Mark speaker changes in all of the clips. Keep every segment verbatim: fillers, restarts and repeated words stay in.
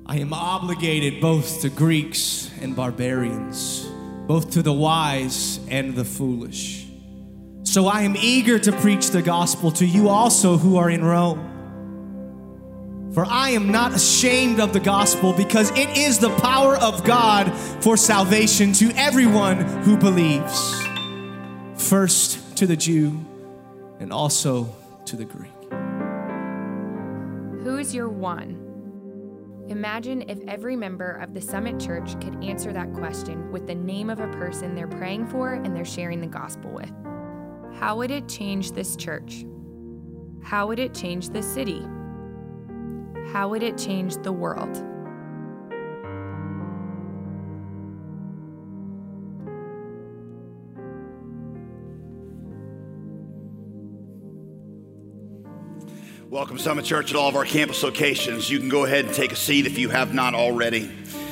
Speaker 1: I am obligated both to Greeks and barbarians, both to the wise and the foolish. So I am eager to preach the gospel to you also who are in Rome. For I am not ashamed of the gospel, because it is the power of God for salvation to everyone who believes, first to the Jew and also to the Greek.
Speaker 2: Who is your one? Imagine if every member of the Summit Church could answer that question with the name of a person they're praying for and they're sharing the gospel with. How would it change this church? How would it change the city? How would it change the world?
Speaker 3: Welcome, Summit Church, at all of our campus locations. You can go ahead and take a seat if you have not already.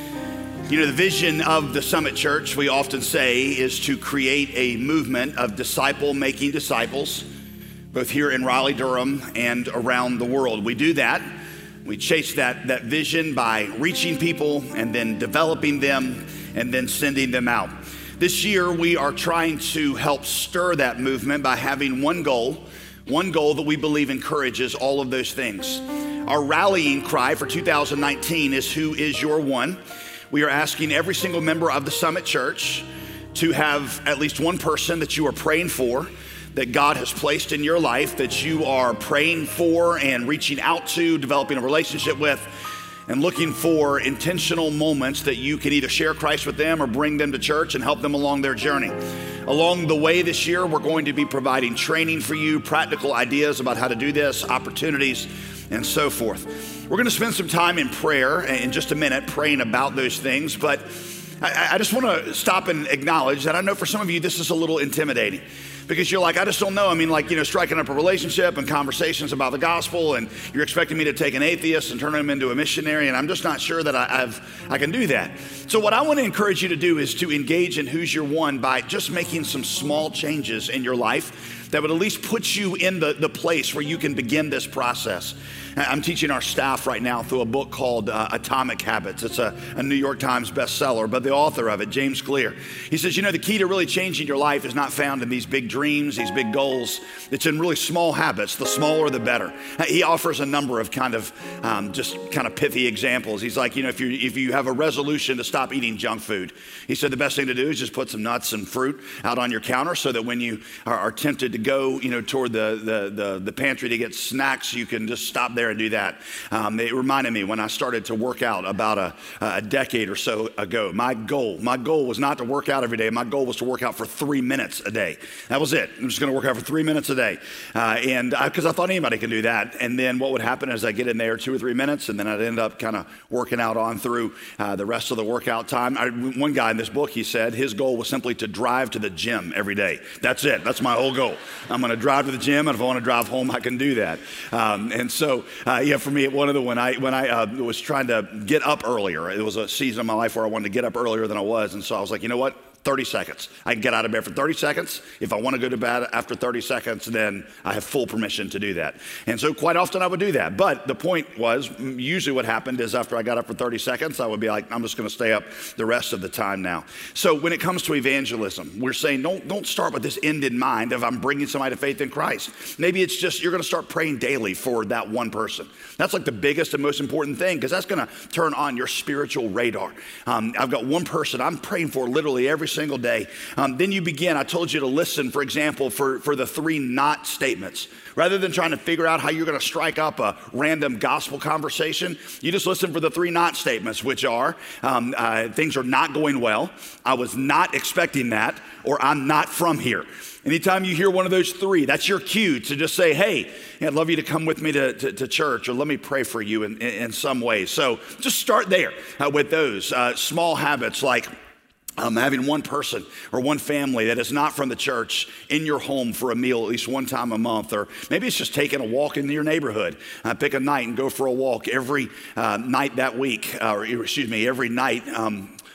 Speaker 3: You know, the vision of the Summit Church, we often say, is to create a movement of disciple-making disciples, both here in Raleigh-Durham and around the world. We do that. We chase that, that vision by reaching people and then developing them and then sending them out. This year, we are trying to help stir that movement by having one goal, one goal that we believe encourages all of those things. Our rallying cry for two thousand nineteen is, who is your one? We are asking every single member of the Summit Church to have at least one person that you are praying for, that God has placed in your life, that you are praying for and reaching out to, developing a relationship with, and looking for intentional moments that you can either share Christ with them or bring them to church and help them along their journey. Along the way this year, we're going to be providing training for you, practical ideas about how to do this, opportunities, and so forth. We're going to spend some time in prayer in just a minute, praying about those things, but I, I just want to stop and acknowledge that I know for some of you this is a little intimidating, because you're like, I just don't know. I mean, like, you know, striking up a relationship and conversations about the gospel, and you're expecting me to take an atheist and turn him into a missionary, and I'm just not sure that I, I've, I can do that. So what I want to encourage you to do is to engage in Who's Your One by just making some small changes in your life that would at least put you in the, the place where you can begin this process. I'm teaching our staff right now through a book called uh, Atomic Habits. It's a, a New York Times bestseller, but the author of it, James Clear, he says, you know, the key to really changing your life is not found in these big dreams, these big goals. It's in really small habits. The smaller, the better. He offers a number of kind of um, just kind of pithy examples. He's like, you know, if you if you have a resolution to stop eating junk food, he said the best thing to do is just put some nuts and fruit out on your counter so that when you are, are tempted to go, you know, toward the, the, the, the pantry to get snacks, you can just stop there and do that. Um, it reminded me when I started to work out about a, a decade or so ago. My goal, my goal was not to work out every day. My goal was to work out for three minutes a day. That was it. I'm just going to work out for three minutes a day. Uh, and because I, I thought anybody can do that. And then what would happen is I get in there two or three minutes, and then I'd end up kind of working out on through uh, the rest of the workout time. I, one guy in this book, he said his goal was simply to drive to the gym every day. That's it. That's my whole goal. I'm going to drive to the gym, and if I want to drive home, I can do that. Um, and so, uh, yeah, for me, one of the when I when I uh, was trying to get up earlier, it was a season of my life where I wanted to get up earlier than I was, and so I was like, you know what? thirty seconds. I can get out of bed for thirty seconds. If I want to go to bed after thirty seconds, then I have full permission to do that. And so quite often I would do that. But the point was, usually what happened is after I got up for thirty seconds, I would be like, I'm just going to stay up the rest of the time now. So when it comes to evangelism, we're saying don't, don't start with this end in mind of I'm bringing somebody to faith in Christ. Maybe it's just you're going to start praying daily for that one person. That's like the biggest and most important thing, because that's going to turn on your spiritual radar. Um, I've got one person I'm praying for literally every single day. Um, then you begin, I told you to listen, for example, for, for the three not statements. Rather than trying to figure out how you're going to strike up a random gospel conversation, you just listen for the three not statements, which are um, uh, things are not going well, I was not expecting that, or I'm not from here. Anytime you hear one of those three, that's your cue to just say, hey, I'd love you to come with me to, to, to church, or let me pray for you in, in, in some way. So just start there uh, with those uh, small habits like Um, having one person or one family that is not from the church in your home for a meal at least one time a month, or maybe it's just taking a walk in your neighborhood. Uh, pick a night and go for a walk every uh, night that week, uh, or excuse me, every night um,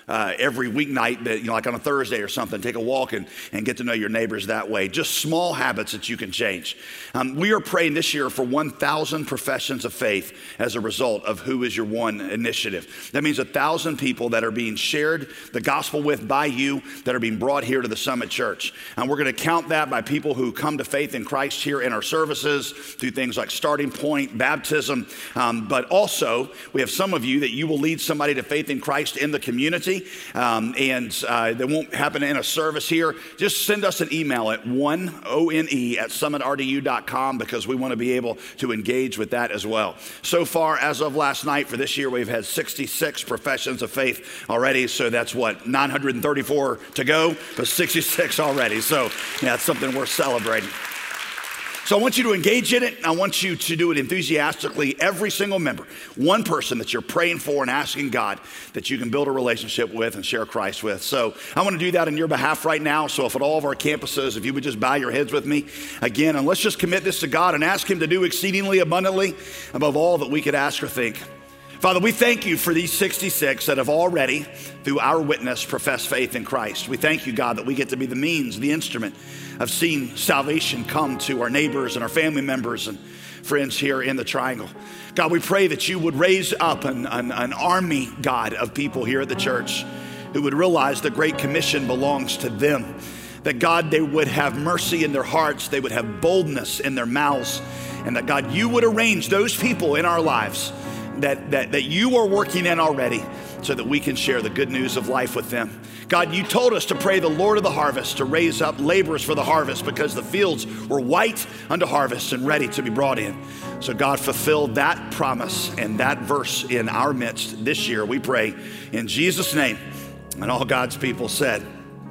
Speaker 3: uh, every weeknight, that, you know, like on a Thursday or something, take a walk and, and get to know your neighbors that way. Just small habits that you can change. Um, we are praying this year for one thousand professions of faith as a result of Who Is Your One initiative. That means a thousand people that are being shared the gospel with by you, that are being brought here to the Summit Church. And we're going to count that by people who come to faith in Christ here in our services through things like Starting Point, baptism, um, but also we have some of you that you will lead somebody to faith in Christ in the community, um, and uh, that won't happen in a service here. Just send us an email at one, O N E, at summit R D U dot com, because we want to be able to engage with that as well. So far, as of last night for this year, we've had sixty-six professions of faith already, so that's what, nine hundred thirty-four to go, but sixty-six already, so yeah, that's something worth celebrating. So I want you to engage in it. I want you to do it enthusiastically. Every single member, one person that you're praying for and asking God that you can build a relationship with and share Christ with. So I want to do that on your behalf right now. So if at all of our campuses, if you would just bow your heads with me again, and let's just commit this to God and ask him to do exceedingly abundantly above all that we could ask or think. Father, we thank you for these sixty-six that have already, through our witness, professed faith in Christ. We thank you, God, that we get to be the means, the instrument of seeing salvation come to our neighbors and our family members and friends here in the Triangle. God, we pray that you would raise up an, an, an army, God, of people here at the church who would realize the Great Commission belongs to them. That, God, they would have mercy in their hearts, they would have boldness in their mouths, and that, God, you would arrange those people in our lives That, that, that you are working in already so that we can share the good news of life with them. God, you told us to pray the Lord of the harvest to raise up laborers for the harvest, because the fields were white unto harvest and ready to be brought in. So God, fulfill that promise and that verse in our midst this year, we pray in Jesus' name. And all God's people said,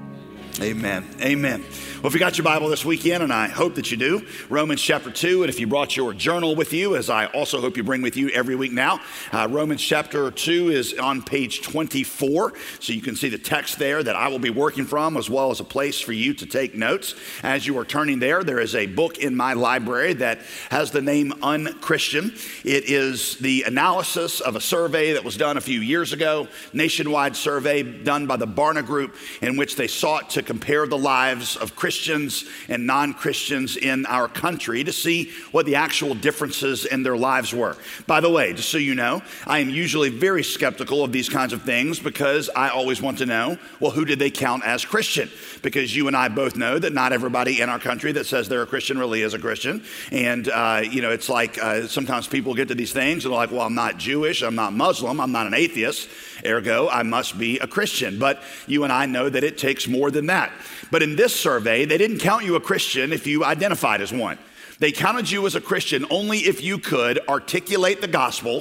Speaker 3: amen. Amen. Well, if you got your Bible this weekend, and I hope that you do, Romans chapter two, and if you brought your journal with you, as I also hope you bring with you every week now, uh, Romans chapter two is on page twenty-four, so you can see the text there that I will be working from, as well as a place for you to take notes. As you are turning there, there is a book in my library that has the name Unchristian. It is the analysis of a survey that was done a few years ago, nationwide survey done by the Barna Group, in which they sought to compare the lives of Christians Christians and non-Christians in our country to see what the actual differences in their lives were. By the way, just so you know, I am usually very skeptical of these kinds of things, because I always want to know, well, who did they count as Christian? Because you and I both know that not everybody in our country that says they're a Christian really is a Christian. And, uh, you know, it's like uh, sometimes people get to these things and they're like, well, I'm not Jewish, I'm not Muslim, I'm not an atheist, ergo, I must be a Christian. But you and I know that it takes more than that. But in this survey, they didn't count you a Christian if you identified as one. They counted you as a Christian only if you could articulate the gospel,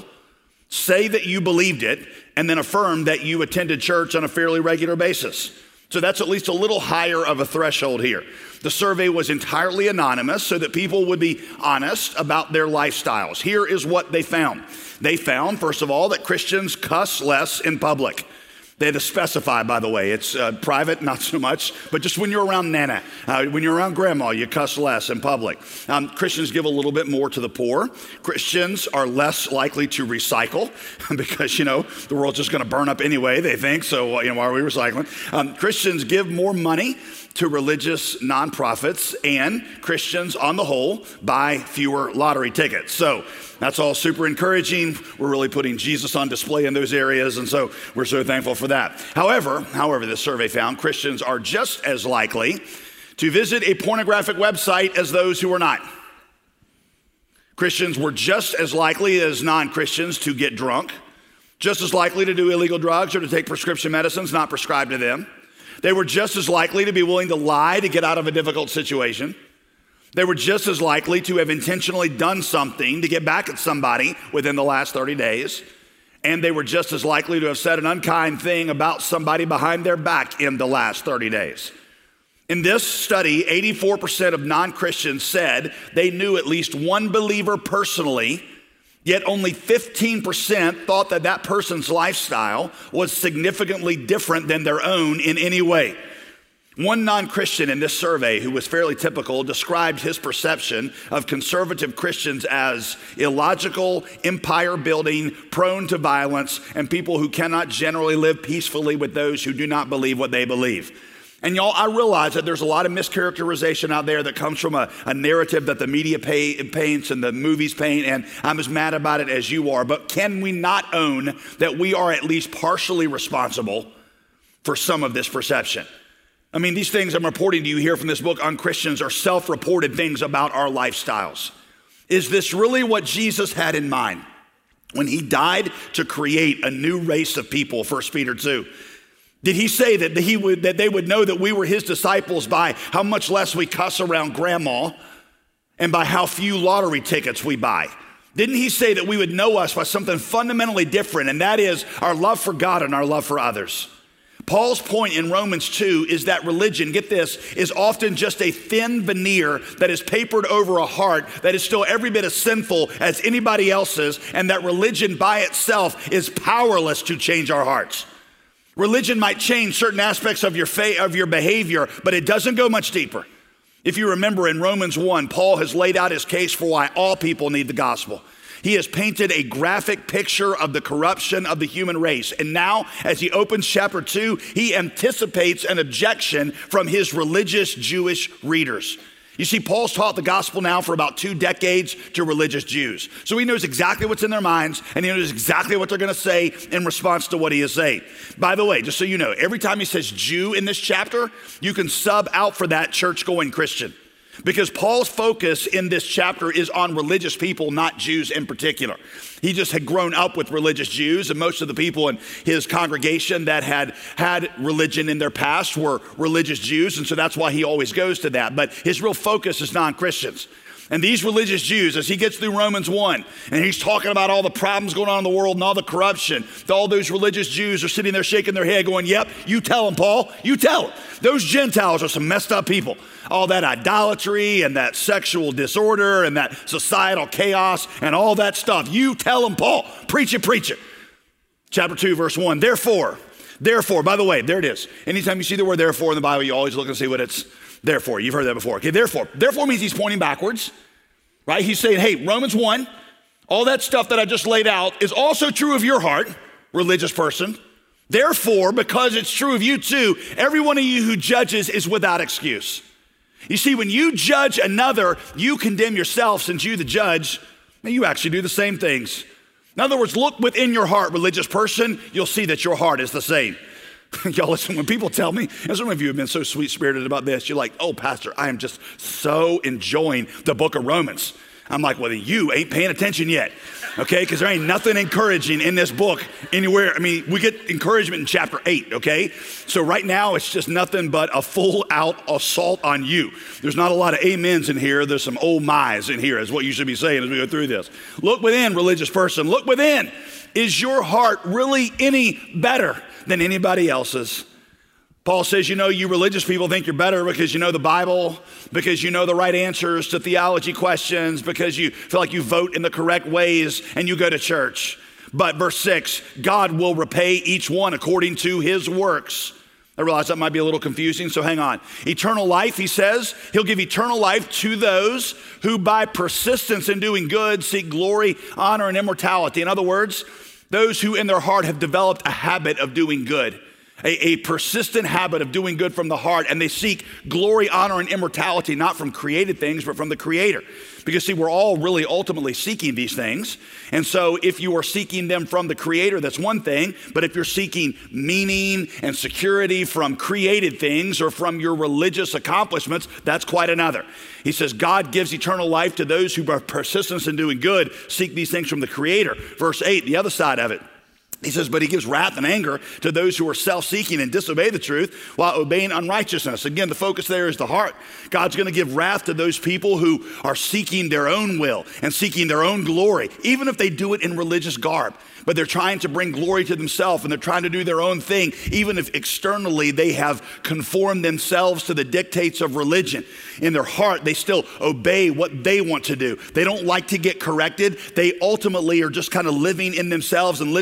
Speaker 3: say that you believed it, and then affirm that you attended church on a fairly regular basis. So that's at least a little higher of a threshold here. The survey was entirely anonymous so that people would be honest about their lifestyles. Here is what they found. They found, first of all, that Christians cuss less in public. They had to specify, by the way. It's uh, private, not so much, but just when you're around Nana, uh, when you're around Grandma, you cuss less in public. Um, Christians give a little bit more to the poor. Christians are less likely to recycle because, you know, the world's just going to burn up anyway, they think. So, you know, why are we recycling? Um, Christians give more money to religious nonprofits, and Christians on the whole buy fewer lottery tickets. So that's all super encouraging. We're really putting Jesus on display in those areas, and so we're so thankful for that. However, however, this survey found Christians are just as likely to visit a pornographic website as those who are not. Christians were just as likely as non-Christians to get drunk, just as likely to do illegal drugs or to take prescription medicines not prescribed to them. They were just as likely to be willing to lie to get out of a difficult situation. They were just as likely to have intentionally done something to get back at somebody within the last thirty days. And they were just as likely to have said an unkind thing about somebody behind their back in the last thirty days. In this study, eighty-four percent of non-Christians said they knew at least one believer personally, yet only fifteen percent thought that that person's lifestyle was significantly different than their own in any way. One non-Christian in this survey, who was fairly typical, described his perception of conservative Christians as illogical, empire-building, prone to violence, and people who cannot generally live peacefully with those who do not believe what they believe. And y'all, I realize that there's a lot of mischaracterization out there that comes from a, a narrative that the media pay, paints and the movies paint, and I'm as mad about it as you are. But can we not own that we are at least partially responsible for some of this perception? I mean, these things I'm reporting to you here from this book on Christians are self-reported things about our lifestyles. Is this really what Jesus had in mind when he died to create a new race of people, First Peter two? Did he say that he would that they would know that we were his disciples by how much less we cuss around grandma and by how few lottery tickets we buy? Didn't he say that we would know us by something fundamentally different, and that is our love for God and our love for others? Paul's point in Romans two is that religion, get this, is often just a thin veneer that is papered over a heart that is still every bit as sinful as anybody else's, and that religion by itself is powerless to change our hearts. Religion might change certain aspects of your faith, of your behavior, but it doesn't go much deeper. If you remember in Romans one, Paul has laid out his case for why all people need the gospel. He has painted a graphic picture of the corruption of the human race. And now, as he opens chapter two, he anticipates an objection from his religious Jewish readers. You see, Paul's taught the gospel now for about two decades to religious Jews. So he knows exactly what's in their minds, and he knows exactly what they're going to say in response to what he is saying. By the way, just so you know, every time he says Jew in this chapter, you can sub out for that church-going Christian. Because Paul's focus in this chapter is on religious people, not Jews in particular. He just had grown up with religious Jews, and most of the people in his congregation that had had religion in their past were religious Jews, and so that's why he always goes to that. But his real focus is non-Christians. And these religious Jews, as he gets through Romans one, and he's talking about all the problems going on in the world and all the corruption, all those religious Jews are sitting there shaking their head going, yep, you tell them, Paul, you tell them. Those Gentiles are some messed up people. All that idolatry and that sexual disorder and that societal chaos and all that stuff. You tell them, Paul, preach it, preach it. Chapter two, verse one, therefore, therefore, by the way, there it is. Anytime you see the word therefore in the Bible, you always look and see what it's therefore. You've heard that before. Okay, therefore. Therefore means he's pointing backwards, right? He's saying, hey, Romans one, all that stuff that I just laid out is also true of your heart, religious person. Therefore, because it's true of you too, every one of you who judges is without excuse. You see, when you judge another, you condemn yourself, since you, the judge, and you actually do the same things. In other words, look within your heart, religious person, you'll see that your heart is the same. Y'all listen, when people tell me, and some of you have been so sweet-spirited about this, you're like, oh, Pastor, I am just so enjoying the book of Romans. I'm like, well, then you ain't paying attention yet, okay? Because there ain't nothing encouraging in this book anywhere. I mean, we get encouragement in chapter eight, okay? So right now, it's just nothing but a full-out assault on you. There's not a lot of amens in here. There's some oh my's in here is what you should be saying as we go through this. Look within, religious person. Look within. Is your heart really any better than anybody else's? Paul says, you know, you religious people think you're better because you know the Bible, because you know the right answers to theology questions, because you feel like you vote in the correct ways and you go to church. But verse six, God will repay each one according to his works. I realize that might be a little confusing, so hang on. Eternal life, he says, he'll give eternal life to those who by persistence in doing good seek glory, honor, and immortality. In other words, those who in their heart have developed a habit of doing good. A, a persistent habit of doing good from the heart, and they seek glory, honor, and immortality, not from created things, but from the Creator. Because see, we're all really ultimately seeking these things. And so if you are seeking them from the Creator, that's one thing. But if you're seeking meaning and security from created things or from your religious accomplishments, that's quite another. He says, God gives eternal life to those who by persistence in doing good seek these things from the Creator. Verse eight, the other side of it. He says, but he gives wrath and anger to those who are self-seeking and disobey the truth while obeying unrighteousness. Again, the focus there is the heart. God's going to give wrath to those people who are seeking their own will and seeking their own glory, even if they do it in religious garb. But they're trying to bring glory to themselves and they're trying to do their own thing, even if externally they have conformed themselves to the dictates of religion. In their heart, they still obey what they want to do. They don't like to get corrected. They ultimately are just kind of living in themselves and living out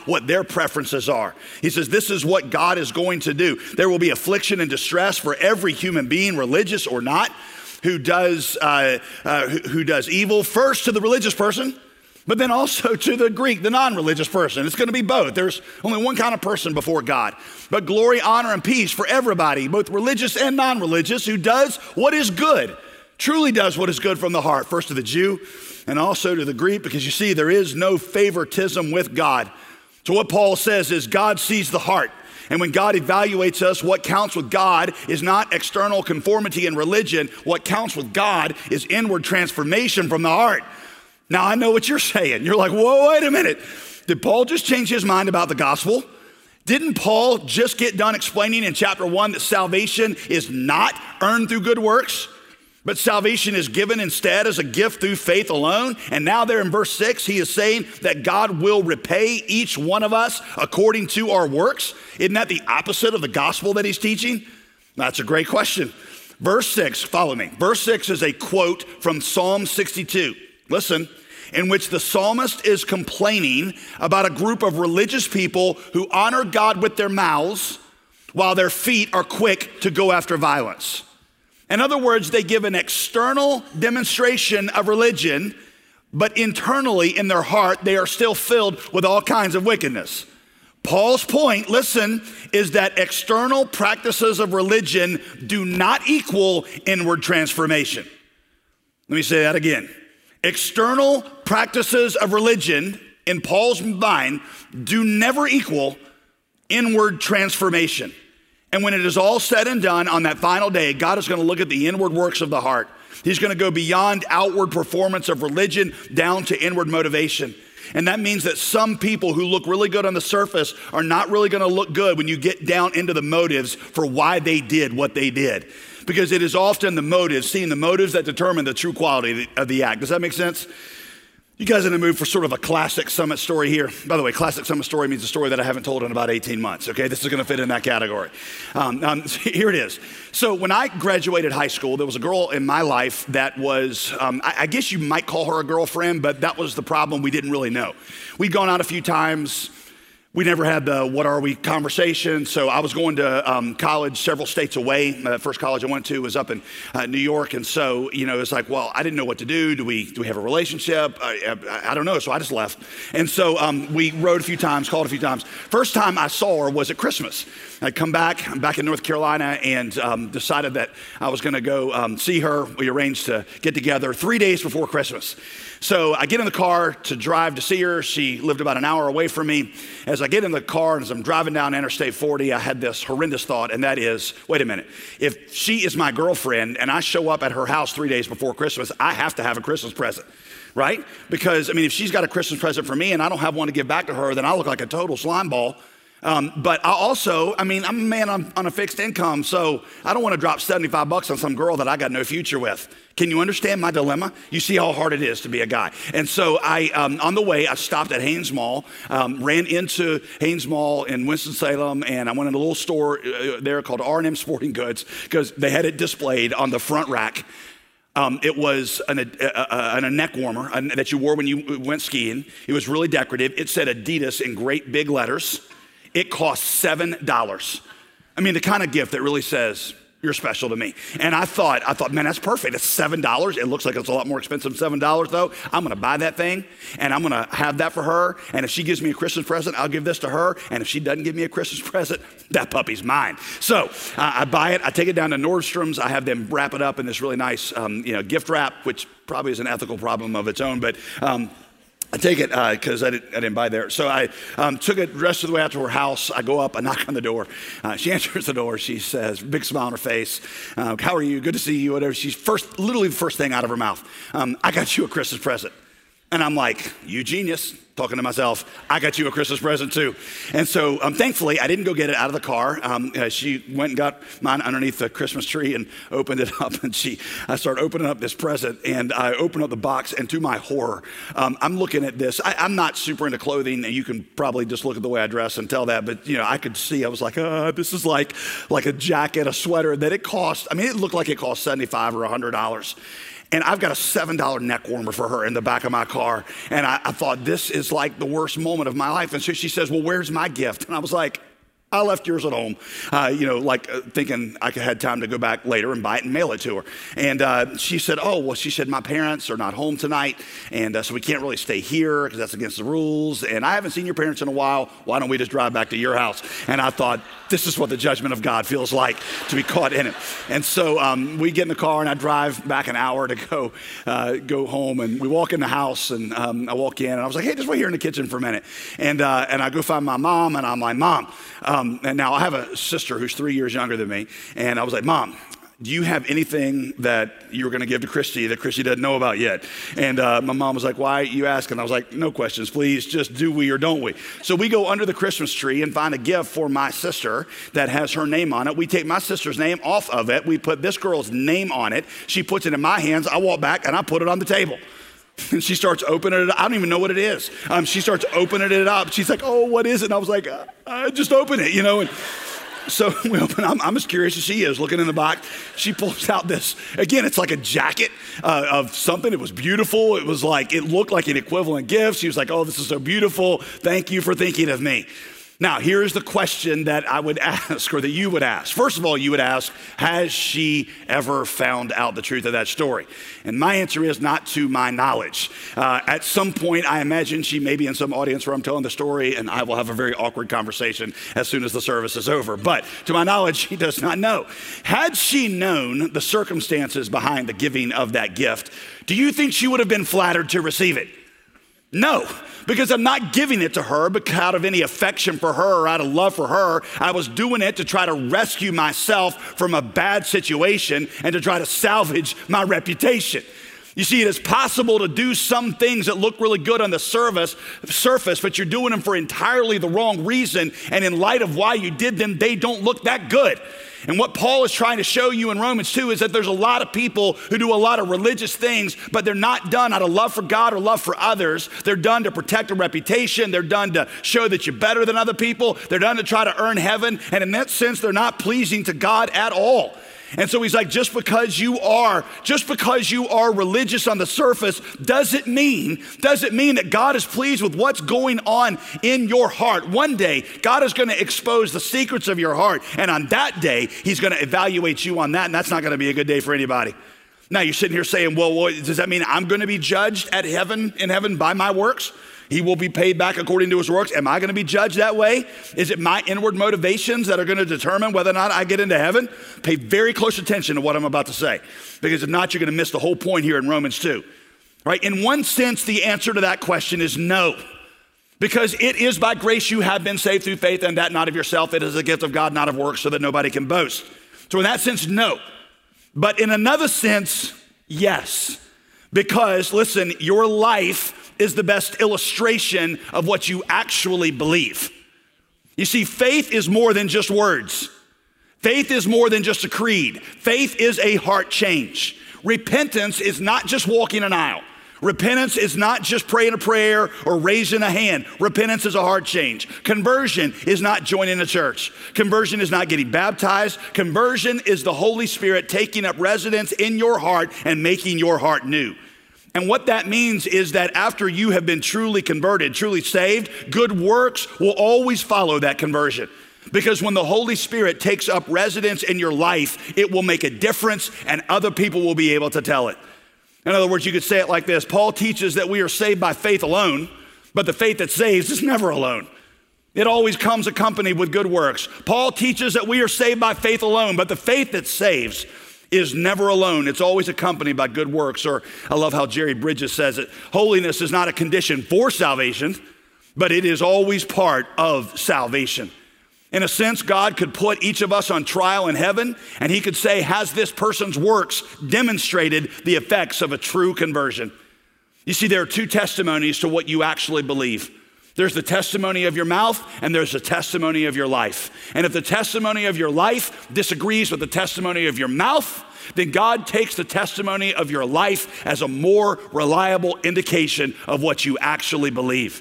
Speaker 3: what their preferences are. He says, this is what God is going to do. There will be affliction and distress for every human being, religious or not, who does, uh, uh, who, who does evil, first to the religious person, but then also to the Greek, the non-religious person. It's going to be both. There's only one kind of person before God. But glory, honor, and peace for everybody, both religious and non-religious, who does what is good, truly does what is good from the heart, first to the Jew and also to the Greek, because you see, there is no favoritism with God. So what Paul says is God sees the heart. And when God evaluates us, what counts with God is not external conformity in religion. What counts with God is inward transformation from the heart. Now, I know what you're saying. You're like, whoa, wait a minute. Did Paul just change his mind about the gospel? Didn't Paul just get done explaining in chapter one that salvation is not earned through good works, but salvation is given instead as a gift through faith alone? And now there in verse six, he is saying that God will repay each one of us according to our works. Isn't that the opposite of the gospel that he's teaching? That's a great question. Verse six, follow me. Verse six is a quote from Psalm sixty-two. Listen, in which the psalmist is complaining about a group of religious people who honor God with their mouths while their feet are quick to go after violence. In other words, they give an external demonstration of religion, but internally in their heart, they are still filled with all kinds of wickedness. Paul's point, listen, is that external practices of religion do not equal inward transformation. Let me say that again. External practices of religion, in Paul's mind, do never equal inward transformation. And when it is all said and done on that final day, God is going to look at the inward works of the heart. He's going to go beyond outward performance of religion down to inward motivation. And that means that some people who look really good on the surface are not really going to look good when you get down into the motives for why they did what they did. Because it is often the motives, seeing the motives that determine the true quality of the, of the act. Does that make sense? You guys in the mood for sort of a classic Summit story here? By the way, classic Summit story means a story that I haven't told in about eighteen months, okay? This is gonna fit in that category. Um, um, here it is. So when I graduated high school, there was a girl in my life that was, um, I, I guess you might call her a girlfriend, but that was the problem. We didn't really know. We'd gone out a few times. We never had the what are we conversation. So I was going to um, college several states away. The first college I went to was up in uh, New York. And so, you know, it's like, well, I didn't know what to do. Do we do we have a relationship? I, I, I don't know. So I just left. And so um, we rode a few times, called a few times. First time I saw her was at Christmas. I come back, I'm back in North Carolina, and um, decided that I was going to go um, see her. We arranged to get together three days before Christmas. So I get in the car to drive to see her. She lived about an hour away from me. As I get in the car and as I'm driving down Interstate forty, I had this horrendous thought, and that is, wait a minute, if she is my girlfriend and I show up at her house three days before Christmas, I have to have a Christmas present, right? Because, I mean, if she's got a Christmas present for me and I don't have one to give back to her, then I look like a total slime ball. Um, but I also, I mean, I'm a man on, on a fixed income, so I don't want to drop seventy-five bucks on some girl that I got no future with. Can you understand my dilemma? You see how hard it is to be a guy. And so I, um, on the way, I stopped at Hanes Mall, um, ran into Hanes Mall in Winston-Salem, and I went in a little store uh, there called R and M Sporting Goods because they had it displayed on the front rack. Um, it was an, a, a, a neck warmer that you wore when you went skiing. It was really decorative. It said Adidas in great big letters. It cost seven dollars. I mean, the kind of gift that really says, you're special to me. And I thought, I thought, man, that's perfect. It's seven dollars. It looks like it's a lot more expensive than seven dollars though. I'm gonna buy that thing and I'm gonna have that for her. And if she gives me a Christmas present, I'll give this to her. And if she doesn't give me a Christmas present, that puppy's mine. So uh, I buy it, I take it down to Nordstrom's. I have them wrap it up in this really nice um, you know, gift wrap, which probably is an ethical problem of its own, but um, I take it because uh, I, I didn't buy there. So I um, took it the rest of the way out to her house. I go up, I knock on the door. Uh, she answers the door. She says, big smile on her face. Uh, how are you? Good to see you, whatever. She's first, literally the first thing out of her mouth. Um, I got you a Christmas present. And I'm like, you genius, talking to myself. I got you a Christmas present too. And so um, thankfully, I didn't go get it out of the car. Um, uh, she went and got mine underneath the Christmas tree and opened it up. And she, I started opening up this present and I opened up the box, and to my horror, um, I'm looking at this. I, I'm not super into clothing, and you can probably just look at the way I dress and tell that. But you know, I could see, I was like, uh, this is like, like a jacket, a sweater that it cost. I mean, it looked like it cost seventy-five or one hundred dollars. And I've got a seven dollar neck warmer for her in the back of my car. And I, I thought, this is like the worst moment of my life. And so she says, well, where's my gift? And I was like, I left yours at home, uh, you know, like uh, thinking I could had time to go back later and buy it and mail it to her. And uh, she said, oh, well, she said, my parents are not home tonight. And uh, so we can't really stay here because that's against the rules. And I haven't seen your parents in a while. Why don't we just drive back to your house? And I thought, this is what the judgment of God feels like, to be caught in it. And so um, we get in the car and I drive back an hour to go uh, go home. And we walk in the house and um, I walk in and I was like, hey, just wait here in the kitchen for a minute. And, uh, and I go find my mom and I'm like, Mom, um, Um, and now I have a sister who's three years younger than me. And I was like, Mom, do you have anything that you're going to give to Christy that Christy doesn't know about yet? And uh, my mom was like, why are you asking? I was like, no questions, please. Just do we or don't we? So we go under the Christmas tree and find a gift for my sister that has her name on it. We take my sister's name off of it. We put this girl's name on it. She puts it in my hands. I walk back and I put it on the table. And she starts opening it up. I don't even know what it is. Um, she starts opening it up. She's like, oh, what is it? And I was like, uh, uh, just open it, you know. And so we open. I'm, I'm as curious as she is, looking in the box. She pulls out this. Again, it's like a jacket uh, of something. It was beautiful. It was like, it looked like an equivalent gift. She was like, oh, this is so beautiful. Thank you for thinking of me. Now, here's the question that I would ask, or that you would ask. First of all, you would ask, has she ever found out the truth of that story? And my answer is not to my knowledge. Uh, at some point, I imagine she may be in some audience where I'm telling the story, and I will have a very awkward conversation as soon as the service is over. But to my knowledge, she does not know. Had she known the circumstances behind the giving of that gift, do you think she would have been flattered to receive it? No, because I'm not giving it to her out of any affection for her or out of love for her. I was doing it to try to rescue myself from a bad situation and to try to salvage my reputation. You see, it is possible to do some things that look really good on the surface, surface, but you're doing them for entirely the wrong reason. And in light of why you did them, they don't look that good. And what Paul is trying to show you in Romans two is that there's a lot of people who do a lot of religious things, but they're not done out of love for God or love for others. They're done to protect a reputation. They're done to show that you're better than other people. They're done to try to earn heaven. And in that sense, they're not pleasing to God at all. And so he's like, just because you are, just because you are religious on the surface, does it mean, does it mean that God is pleased with what's going on in your heart? One day, God is going to expose the secrets of your heart. And on that day, he's going to evaluate you on that. And that's not going to be a good day for anybody. Now you're sitting here saying, well, well, does that mean I'm going to be judged at heaven, in heaven by my works? He will be paid back according to his works. Am I going to be judged that way? Is it my inward motivations that are going to determine whether or not I get into heaven? Pay very close attention to what I'm about to say, because if not, you're going to miss the whole point here in Romans two. Right? In one sense, the answer to that question is no, because it is by grace you have been saved through faith, and that not of yourself. It is a gift of God, not of works, so that nobody can boast. So in that sense, no. But in another sense, yes, because listen, your life is the best illustration of what you actually believe. You see, faith is more than just words. Faith is more than just a creed. Faith is a heart change. Repentance is not just walking an aisle. Repentance is not just praying a prayer or raising a hand. Repentance is a heart change. Conversion is not joining a church. Conversion is not getting baptized. Conversion is the Holy Spirit taking up residence in your heart and making your heart new. And what that means is that after you have been truly converted, truly saved, good works will always follow that conversion. Because when the Holy Spirit takes up residence in your life, it will make a difference and other people will be able to tell it. In other words, you could say it like this. Paul teaches that we are saved by faith alone, but the faith that saves is never alone. It always comes accompanied with good works. Paul teaches that we are saved by faith alone, but the faith that saves is never alone. It's always accompanied by good works. Or I love how Jerry Bridges says it. Holiness is not a condition for salvation, but it is always part of salvation. In a sense, God could put each of us on trial in heaven, and he could say, has this person's works demonstrated the effects of a true conversion? You see, there are two testimonies to what you actually believe. There's the testimony of your mouth, and there's the testimony of your life. And if the testimony of your life disagrees with the testimony of your mouth, then God takes the testimony of your life as a more reliable indication of what you actually believe.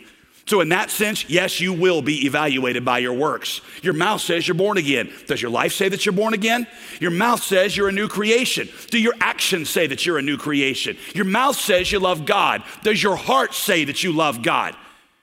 Speaker 3: So in that sense, yes, you will be evaluated by your works. Your mouth says you're born again. Does your life say that you're born again? Your mouth says you're a new creation. Do your actions say that you're a new creation? Your mouth says you love God. Does your heart say that you love God?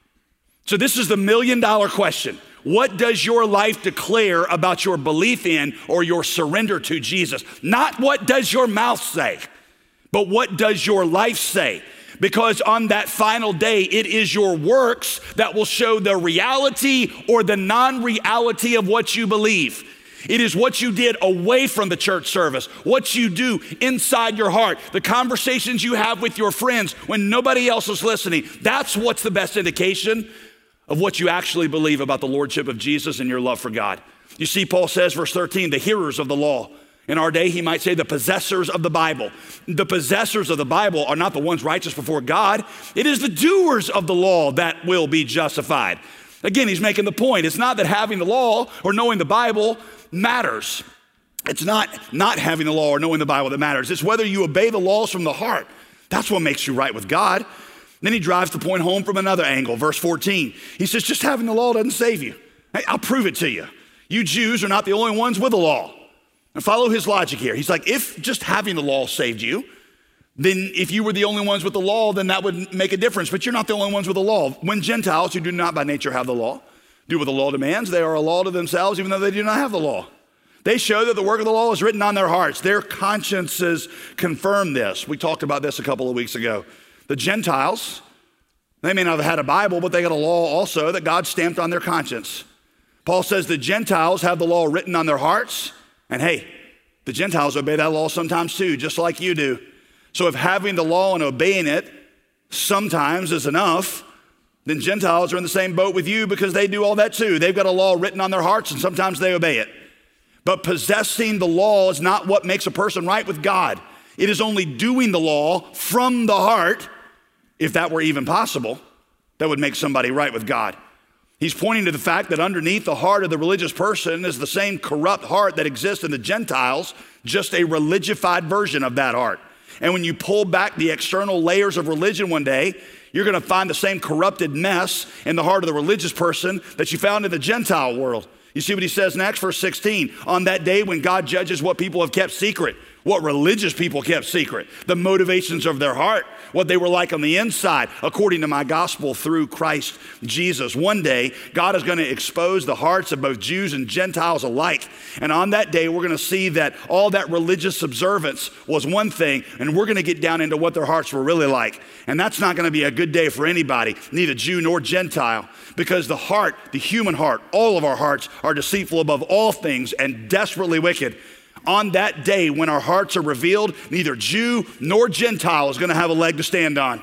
Speaker 3: So this is the million dollar question. What does your life declare about your belief in or your surrender to Jesus? Not what does your mouth say, but what does your life say? Because on that final day, it is your works that will show the reality or the non-reality of what you believe. It is what you did away from the church service, what you do inside your heart, the conversations you have with your friends when nobody else is listening. That's what's the best indication of what you actually believe about the lordship of Jesus and your love for God. You see, Paul says, verse thirteen, the hearers of the law. In our day, he might say the possessors of the Bible. The possessors of the Bible are not the ones righteous before God. It is the doers of the law that will be justified. Again, he's making the point. It's not that having the law or knowing the Bible matters. It's not not having the law or knowing the Bible that matters. It's whether you obey the laws from the heart. That's what makes you right with God. Then he drives the point home from another angle. Verse fourteen, he says, just having the law doesn't save you. Hey, I'll prove it to you. You Jews are not the only ones with the law. And follow his logic here. He's like, if just having the law saved you, then if you were the only ones with the law, then that would make a difference. But you're not the only ones with the law. When Gentiles, who do not by nature have the law, do what the law demands, they are a law to themselves, even though they do not have the law. They show that the work of the law is written on their hearts. Their consciences confirm this. We talked about this a couple of weeks ago. The Gentiles, they may not have had a Bible, but they got a law also that God stamped on their conscience. Paul says the Gentiles have the law written on their hearts. And hey, the Gentiles obey that law sometimes too, just like you do. So if having the law and obeying it sometimes is enough, then Gentiles are in the same boat with you because they do all that too. They've got a law written on their hearts and sometimes they obey it. But possessing the law is not what makes a person right with God. It is only doing the law from the heart, if that were even possible, that would make somebody right with God. He's pointing to the fact that underneath the heart of the religious person is the same corrupt heart that exists in the Gentiles, just a religified version of that heart. And when you pull back the external layers of religion one day, you're gonna find the same corrupted mess in the heart of the religious person that you found in the Gentile world. You see what he says next, verse sixteen, on that day when God judges what people have kept secret, what religious people kept secret, the motivations of their heart, what they were like on the inside, according to my gospel through Christ Jesus. One day, God is going to expose the hearts of both Jews and Gentiles alike. And on that day, we're going to see that all that religious observance was one thing, and we're going to get down into what their hearts were really like. And that's not going to be a good day for anybody, neither Jew nor Gentile, because the heart, the human heart, all of our hearts are deceitful above all things and desperately wicked. On that day when our hearts are revealed, neither Jew nor Gentile is going to have a leg to stand on.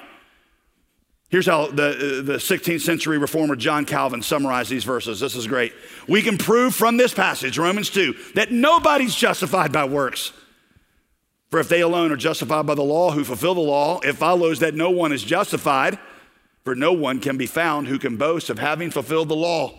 Speaker 3: Here's how the, the sixteenth century reformer John Calvin summarized these verses. This is great. We can prove from this passage, Romans two, that nobody's justified by works. For if they alone are justified by the law who fulfill the law, it follows that no one is justified, for no one can be found who can boast of having fulfilled the law.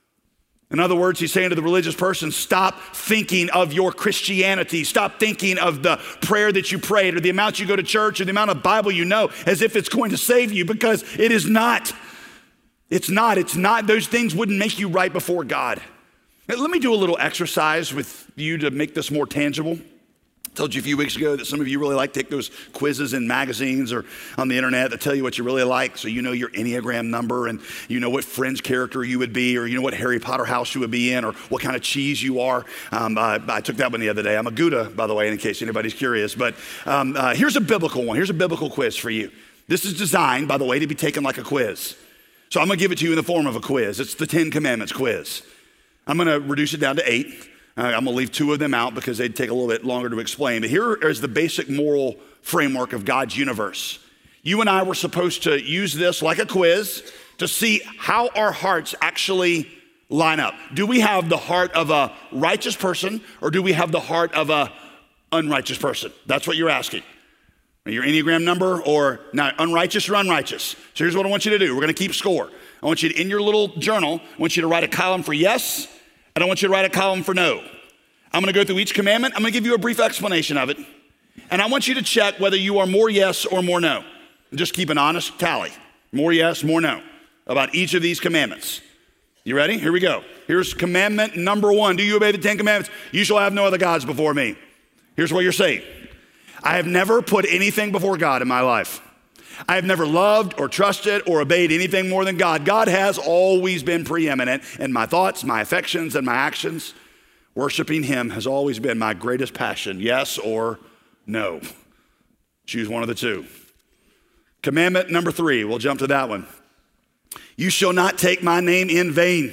Speaker 3: In other words, he's saying to the religious person, stop thinking of your Christianity. Stop thinking of the prayer that you prayed or the amount you go to church or the amount of Bible you know as if it's going to save you, because it is not. It's not. It's not. Those things wouldn't make you right before God. Now, let me do a little exercise with you to make this more tangible. I told you a few weeks ago that some of you really like to take those quizzes in magazines or on the internet that tell you what you really like, so you know your Enneagram number and you know what Friends character you would be, or you know what Harry Potter house you would be in, or what kind of cheese you are. Um, uh, I took that one the other day. I'm a Gouda, by the way, in case anybody's curious. But um, uh, here's a biblical one. Here's a biblical quiz for you. This is designed, by the way, to be taken like a quiz. So I'm going to give it to you in the form of a quiz. It's the Ten Commandments quiz. I'm going to reduce it down to eight. Uh, I'm going to leave two of them out because they'd take a little bit longer to explain. But here is the basic moral framework of God's universe. You and I were supposed to use this like a quiz to see how our hearts actually line up. Do we have the heart of a righteous person, or do we have the heart of a unrighteous person? That's what you're asking. Your Enneagram number, or not unrighteous or unrighteous. So here's what I want you to do. We're going to keep score. I want you to, in your little journal, I want you to write a column for yes, and I want you to write a column for no. I'm going to go through each commandment. I'm going to give you a brief explanation of it. And I want you to check whether you are more yes or more no. And just keep an honest tally. More yes, more no. about each of these commandments. You ready? Here we go. Here's commandment number one. Do you obey the Ten Commandments? You shall have no other gods before me. Here's what you're saying. I have never put anything before God in my life. I have never loved or trusted or obeyed anything more than God. God has always been preeminent in my thoughts, my affections, and my actions. Worshiping him has always been my greatest passion. Yes or no? Choose one of the two. Commandment number three, we'll jump to that one. You shall not take my name in vain.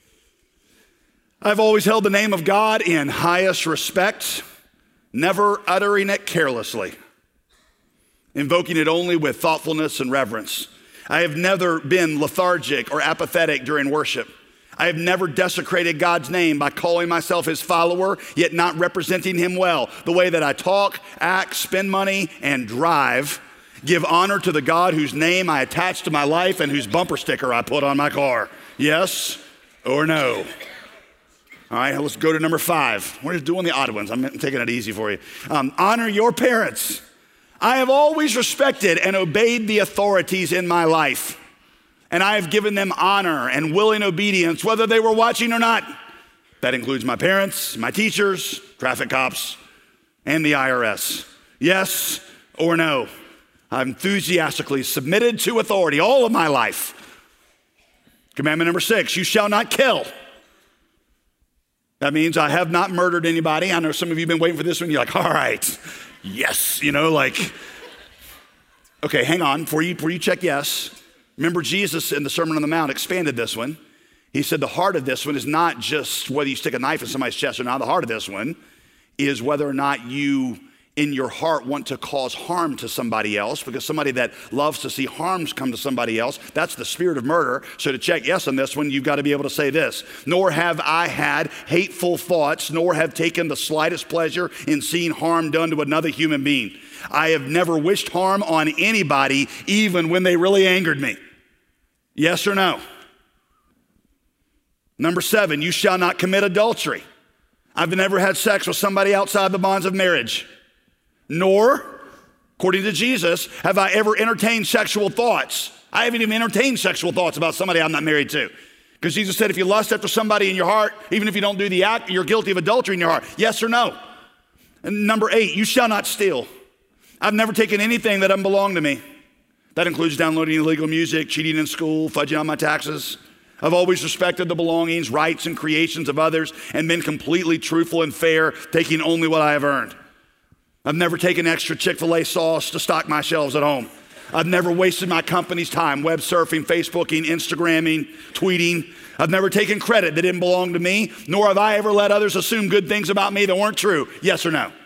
Speaker 3: I've always held the name of God in highest respect, never uttering it carelessly, invoking it only with thoughtfulness and reverence. I have never been lethargic or apathetic during worship. I have never desecrated God's name by calling myself his follower, yet not representing him well. The way that I talk, act, spend money, and drive give honor to the God whose name I attach to my life and whose bumper sticker I put on my car. Yes or no? All right, let's go to number five. We're just doing the odd ones. I'm taking it easy for you. Um, honor your parents. I have always respected and obeyed the authorities in my life, and I have given them honor and willing obedience, whether they were watching or not. That includes my parents, my teachers, traffic cops, and the I R S. Yes or no? I've enthusiastically submitted to authority all of my life. Commandment number six, you shall not kill. That means I have not murdered anybody. I know some of you have been waiting for this one. You're like, all right, yes, you know, like, okay, hang on, before you, before you check yes. Remember Jesus in the Sermon on the Mount expanded this one. He said the heart of this one is not just whether you stick a knife in somebody's chest or not. The heart of this one is whether or not you in your heart want to cause harm to somebody else, because somebody that loves to see harms come to somebody else, that's the spirit of murder. So to check yes on this one, you've got to be able to say this. Nor have I had hateful thoughts, nor have taken the slightest pleasure in seeing harm done to another human being. I have never wished harm on anybody, even when they really angered me. Yes or no? Number seven, you shall not commit adultery. I've never had sex with somebody outside the bonds of marriage. Nor, according to Jesus, have I ever entertained sexual thoughts. I haven't even entertained sexual thoughts about somebody I'm not married to. Because Jesus said if you lust after somebody in your heart, even if you don't do the act, you're guilty of adultery in your heart. Yes or no? And number eight, you shall not steal. I've never taken anything that doesn't belong to me. That includes downloading illegal music, cheating in school, fudging on my taxes. I've always respected the belongings, rights, and creations of others and been completely truthful and fair, taking only what I have earned. I've never taken extra Chick-fil-A sauce to stock my shelves at home. I've never wasted my company's time web surfing, Facebooking, Instagramming, tweeting. I've never taken credit that didn't belong to me, nor have I ever let others assume good things about me that weren't true. Yes or no?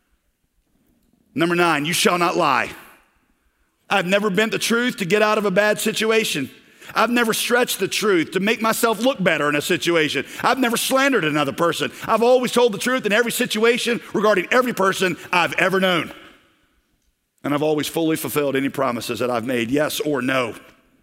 Speaker 3: Number nine, you shall not lie. I've never bent the truth to get out of a bad situation. I've never stretched the truth to make myself look better in a situation. I've never slandered another person. I've always told the truth in every situation regarding every person I've ever known. And I've always fully fulfilled any promises that I've made, yes or no.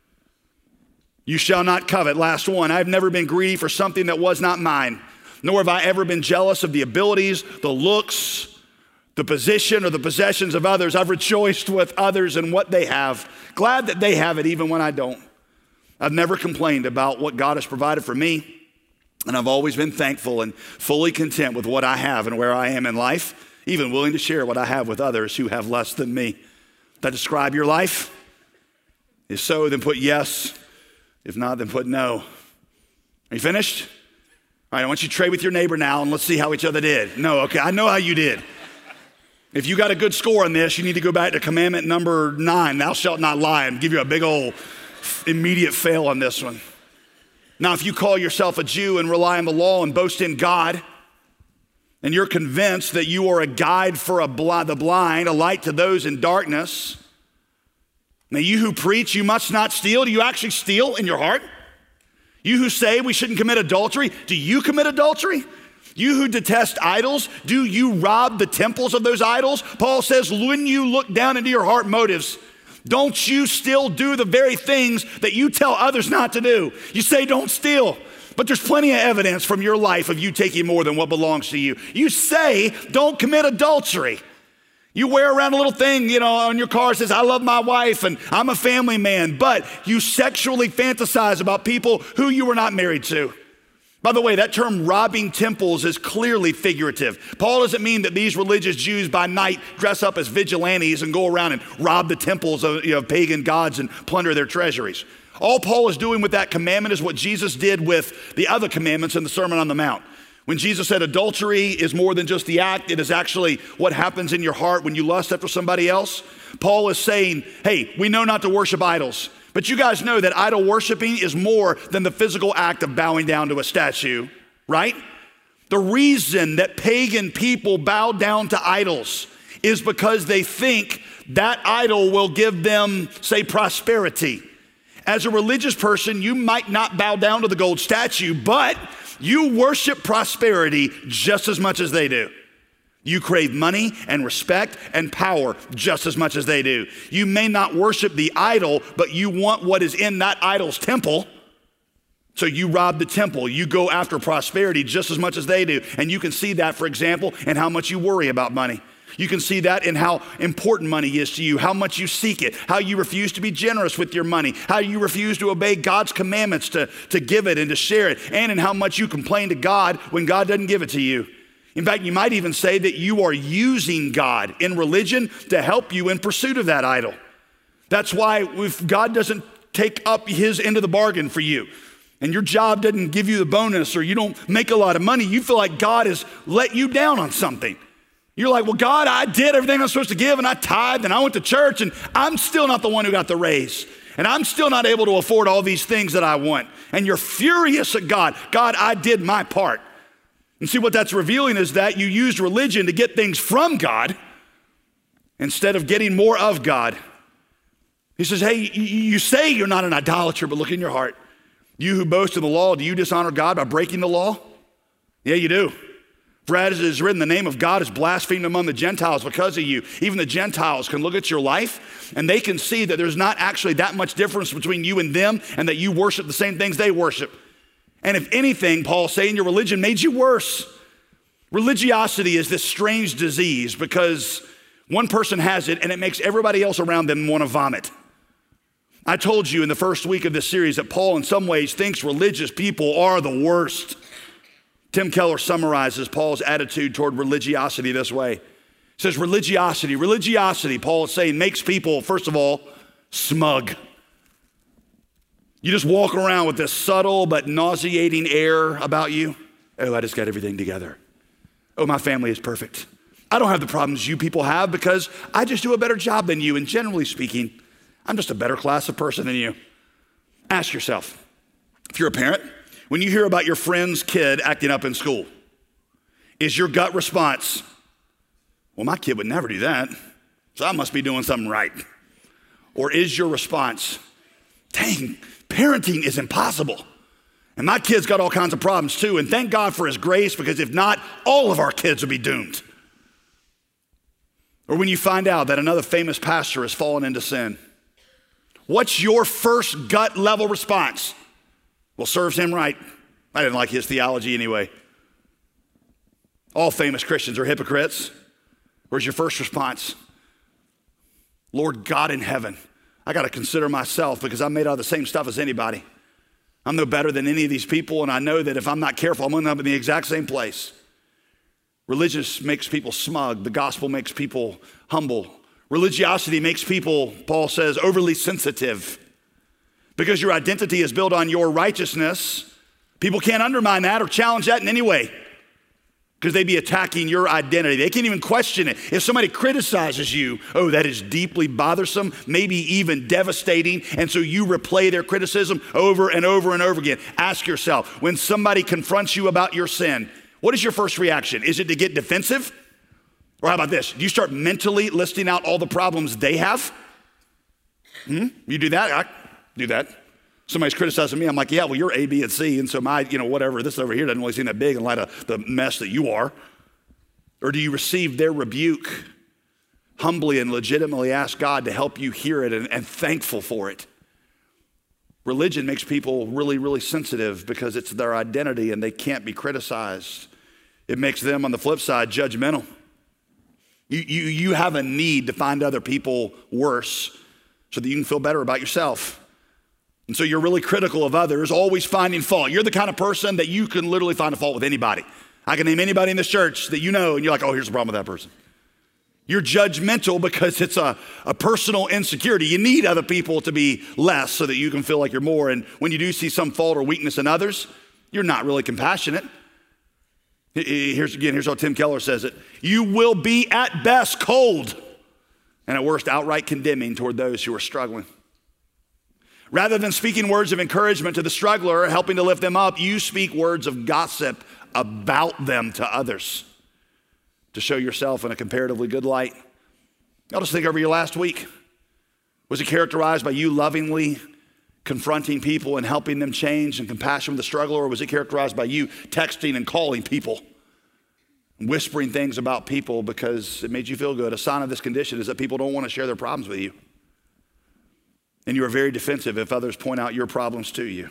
Speaker 3: You shall not covet. Last one, I've never been greedy for something that was not mine, nor have I ever been jealous of the abilities, the looks, the position, or the possessions of others. I've rejoiced with others and what they have, glad that they have it even when I don't. I've never complained about what God has provided for me, and I've always been thankful and fully content with what I have and where I am in life, even willing to share what I have with others who have less than me. Does that describe your life? If so, then put yes. If not, then put no. Are you finished? All right, I want you to trade with your neighbor now, and let's see how each other did. No, okay, I know how you did. If you got a good score on this, you need to go back to commandment number nine, thou shalt not lie, and give you a big old immediate fail on this one. Now, if you call yourself a Jew and rely on the law and boast in God, and you're convinced that you are a guide for a bl- the blind, a light to those in darkness, now you who preach you must not steal, do you actually steal in your heart? You who say we shouldn't commit adultery, do you commit adultery? You who detest idols, do you rob the temples of those idols? Paul says, when you look down into your heart motives, don't you still do the very things that you tell others not to do? You say don't steal, but there's plenty of evidence from your life of you taking more than what belongs to you. You say don't commit adultery, You wear around a little thing, you know, on your car that says, I love my wife and I'm a family man, but you sexually fantasize about people who you were not married to. By the way, that term robbing temples is clearly figurative. Paul doesn't mean that these religious Jews by night dress up as vigilantes and go around and rob the temples of, you know, pagan gods and plunder their treasuries. All Paul is doing with that commandment is what Jesus did with the other commandments in the Sermon on the Mount. When Jesus said adultery is more than just the act, it is actually what happens in your heart when you lust after somebody else. Paul is saying, hey, we know not to worship idols, but you guys know that idol worshiping is more than the physical act of bowing down to a statue, right? The reason that pagan people bow down to idols is because they think that idol will give them, say, prosperity. As a religious person, you might not bow down to the gold statue, but you worship prosperity just as much as they do. You crave money and respect and power just as much as they do. You may not worship the idol, but you want what is in that idol's temple. So you rob the temple. You go after prosperity just as much as they do. And you can see that, for example, in how much you worry about money. You can see that in how important money is to you, how much you seek it, how you refuse to be generous with your money, how you refuse to obey God's commandments to, to give it and to share it, and in how much you complain to God when God doesn't give it to you. In fact, you might even say that you are using God in religion to help you in pursuit of that idol. That's why if God doesn't take up his end of the bargain for you, and your job doesn't give you the bonus, or you don't make a lot of money, you feel like God has let you down on something. You're like, well, God, I did everything I'm supposed to give, and I tithed, and I went to church, and I'm still not the one who got the raise. And I'm still not able to afford all these things that I want. And you're furious at God. God, I did my part. And see, what that's revealing is that you used religion to get things from God instead of getting more of God. He says, hey, you say you're not an idolater, but look in your heart. You who boast in the law, do you dishonor God by breaking the law? Yeah, you do. For as it is written, the name of God is blasphemed among the Gentiles because of you. Even the Gentiles can look at your life and they can see that there's not actually that much difference between you and them, and that you worship the same things they worship. And if anything, Paul's saying your religion made you worse. Religiosity is this strange disease because one person has it and it makes everybody else around them want to vomit. I told you in the first week of this series that Paul in some ways thinks religious people are the worst. Tim Keller summarizes Paul's attitude toward religiosity this way. He says, religiosity, religiosity, Paul is saying, makes people, first of all, smug. You just walk around with this subtle but nauseating air about you. Oh, I just got everything together. Oh, my family is perfect. I don't have the problems you people have because I just do a better job than you. And generally speaking, I'm just a better class of person than you. Ask yourself, if you're a parent, when you hear about your friend's kid acting up in school, is your gut response, well, my kid would never do that, so I must be doing something right? Or is your response, dang, parenting is impossible, and my kid's got all kinds of problems too, and thank God for his grace, because if not, all of our kids would be doomed? Or when you find out that another famous pastor has fallen into sin, what's your first gut level response? Well, serves him right. I didn't like his theology anyway. All famous Christians are hypocrites. Where's your first response? Lord God in heaven, I got to consider myself because I'm made out of the same stuff as anybody. I'm no better than any of these people, and I know that if I'm not careful, I'm going to end up in the exact same place. Religion makes people smug. The gospel makes people humble. Religiosity makes people, Paul says, overly sensitive. Because your identity is built on your righteousness, people can't undermine that or challenge that in any way because they'd be attacking your identity. They can't even question it. If somebody criticizes you, oh, that is deeply bothersome, maybe even devastating, and so you replay their criticism over and over and over again. Ask yourself, when somebody confronts you about your sin, what is your first reaction? Is it to get defensive? Or how about this? Do you start mentally listing out all the problems they have? Hmm? You do that? I do that. Somebody's criticizing me. I'm like, yeah, well, you're A, B, and C. And so my, you know, whatever, this over here doesn't really seem that big in light of the mess that you are. Or do you receive their rebuke humbly and legitimately ask God to help you hear it and, and thankful for it? Religion makes people really, really sensitive because it's their identity and they can't be criticized. It makes them, on the flip side, judgmental. You, you, you have a need to find other people worse so that you can feel better about yourself. And so you're really critical of others, always finding fault. You're the kind of person that you can literally find a fault with anybody. I can name anybody in this church that you know, and you're like, oh, here's the problem with that person. You're judgmental because it's a, a personal insecurity. You need other people to be less so that you can feel like you're more. And when you do see some fault or weakness in others, you're not really compassionate. Here's again, here's how Tim Keller says it. You will be at best cold and at worst outright condemning toward those who are struggling. Rather than speaking words of encouragement to the struggler, helping to lift them up, you speak words of gossip about them to others to show yourself in a comparatively good light. I'll just think over your last week. Was it characterized by you lovingly confronting people and helping them change and compassion with the struggler, or was it characterized by you texting and calling people and whispering things about people because it made you feel good? A sign of this condition is that people don't want to share their problems with you. And you are very defensive if others point out your problems to you.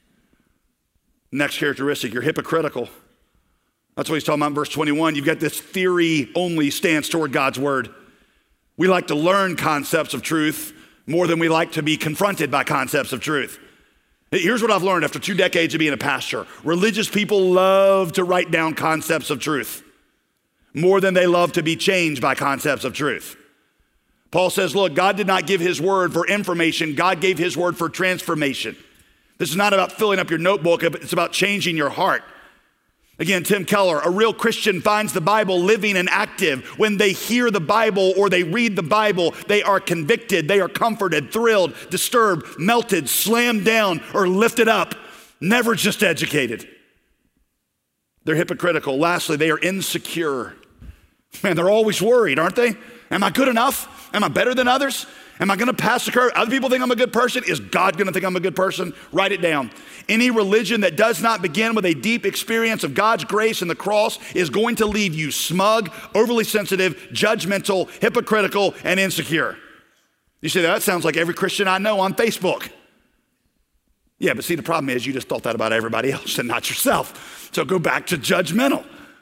Speaker 3: Next characteristic, you're hypocritical. That's what he's talking about in verse twenty-one. You've got this theory-only stance toward God's word. We like to learn concepts of truth more than we like to be confronted by concepts of truth. Here's what I've learned after two decades of being a pastor. Religious people love to write down concepts of truth more than they love to be changed by concepts of truth. Paul says, look, God did not give his word for information. God gave his word for transformation. This is not about filling up your notebook. It's about changing your heart. Again, Tim Keller, a real Christian finds the Bible living and active. When they hear the Bible or they read the Bible, they are convicted, they are comforted, thrilled, disturbed, melted, slammed down, or lifted up, never just educated. They're hypocritical. Lastly, they are insecure. Man, they're always worried, aren't they? Am I good enough? Am I better than others? Am I gonna pass the curve? Other people think I'm a good person. Is God gonna think I'm a good person? Write it down. Any religion that does not begin with a deep experience of God's grace and the cross is going to leave you smug, overly sensitive, judgmental, hypocritical, and insecure. You say, that sounds like every Christian I know on Facebook. Yeah, but see, the problem is you just thought that about everybody else and not yourself. So go back to judgmental.